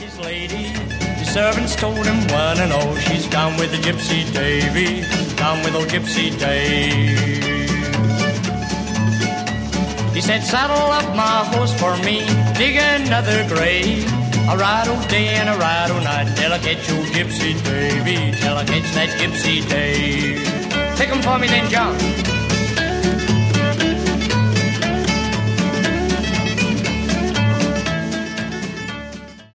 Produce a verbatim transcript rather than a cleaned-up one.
his lady. The servants told him one and all, she's gone with the Gypsy Davy, gone with old Gypsy Dave. He said, saddle up my horse for me, dig another grave. I ride all day and I ride all night till I catch old Gypsy Davy, till I catch that Gypsy Dave. Take him for me then, John.